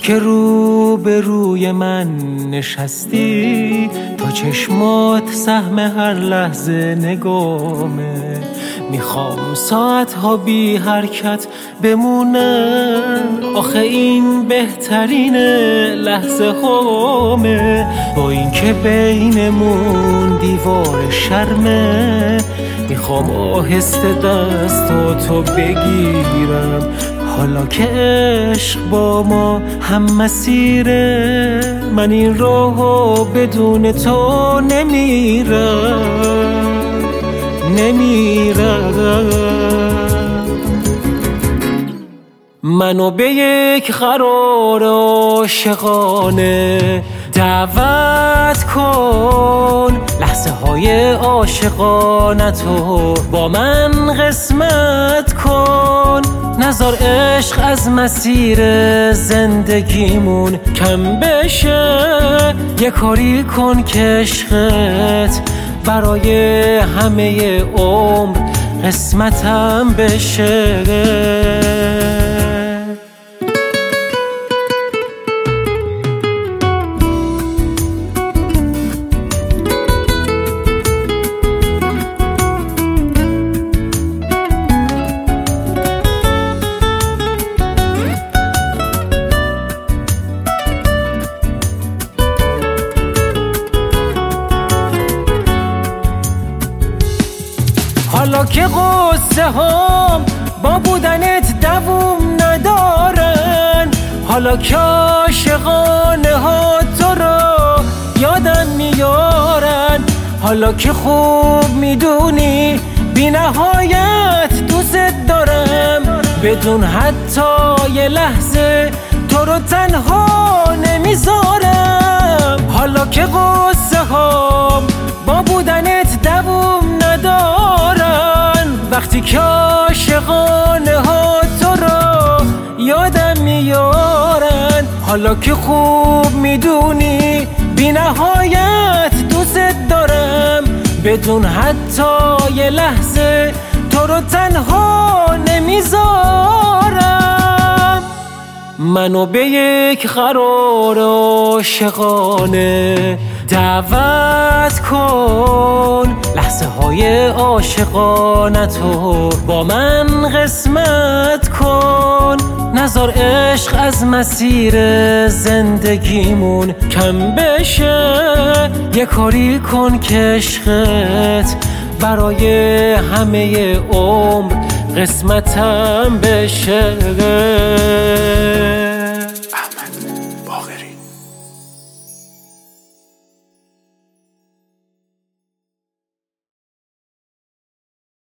که رو به روی من نشستی، تا چشمات سهم هر لحظه نگامه. میخوام ساعتها بی حرکت بمونم، آخه این بهترین لحظه هامه. با این که بینمون دیوار شرمه، میخوام آهسته دستاتو بگیرم. حالا که عشق با ما هم مسیره، من این راهو بدون تو نمیرم. منو به یک قرار عاشقانه دعوت کن، لحظه های عاشقانتو با من قسمت کن. نذار عشق از مسیر زندگیمون کم بشه، یه کاری کن که عشقت برای همه عمر قسمتم بشه. حالا که قصه هام با بودنت دووم ندارن، حالا که عاشقانه ها تو رو یادم میارن، حالا که خوب میدونی بی نهایت دوست دارم، بدون حتی یه لحظه تو رو تنها نمیذارم. حالا که قصه هام با بودنت دووم ندارن، وقتی که عاشقانه ها تو رو یادم میارن، حالا که خوب میدونی بی نهایت دوست دارم، بدون حتی یه لحظه تو رو تنها نمیذارم. منو به یک قرار عاشقانه دعوت کن، لحظه های عاشقانتو با من قسمت کن. نذار عشق از مسیر زندگیمون کم بشه، یه کاری کن که عشقت برای همه عمر قسمتم بشه.